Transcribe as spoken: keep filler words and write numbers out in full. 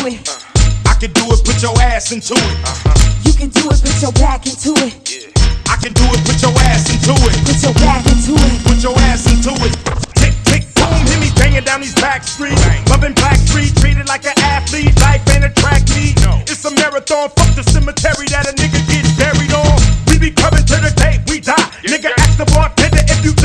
it. I can do it, put your ass into it. You can do it, put your back into it. I can do it, put your ass into it. Put your back into it. Put your ass into it. Tick, tick, boom, hear me banging down these back streets. Loving Black Street, treated like an athlete. Life ain't a track meet. It's a marathon, fuck the cemetery that a nigga gets buried on. We be coming to the day we die. Nigga, ask the boy